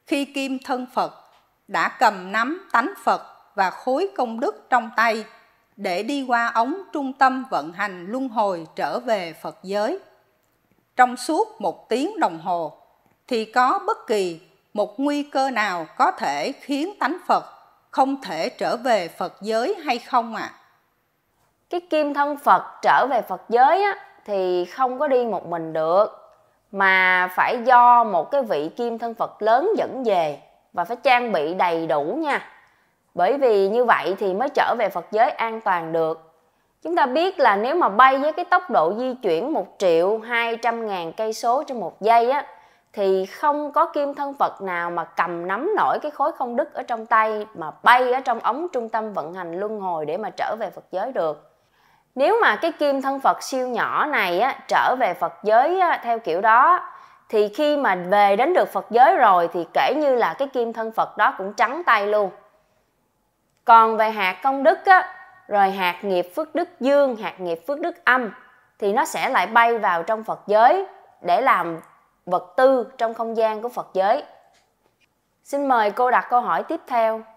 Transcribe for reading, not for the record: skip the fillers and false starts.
khi kim thân Phật đã cầm nắm tánh Phật và khối công đức trong tay để đi qua ống trung tâm vận hành luân hồi trở về Phật giới. Trong suốt 1 tiếng đồng hồ thì có bất kỳ một nguy cơ nào có thể khiến tánh Phật không thể trở về Phật giới hay không ạ? Cái kim thân Phật trở về Phật giới á, thì không có đi một mình được, mà phải do một cái vị kim thân Phật lớn dẫn về và phải trang bị đầy đủ nha. Bởi vì như vậy thì mới trở về Phật giới an toàn được. Chúng ta biết là nếu mà bay với cái tốc độ di chuyển 1.200.000 cây số trên 1 giây á, thì không có kim thân Phật nào mà cầm nắm nổi cái khối không đức ở trong tay mà bay ở trong ống trung tâm vận hành luân hồi để mà trở về Phật giới được. Nếu mà cái kim thân Phật siêu nhỏ này á, trở về Phật giới á, theo kiểu đó, thì khi mà về đến được Phật giới rồi thì kể như là cái kim thân Phật đó cũng trắng tay luôn. Còn về hạt công đức á, rồi hạt nghiệp phước đức dương, hạt nghiệp phước đức âm, thì nó sẽ lại bay vào trong Phật giới để làm vật tư trong không gian của Phật giới. Xin mời cô đặt câu hỏi tiếp theo.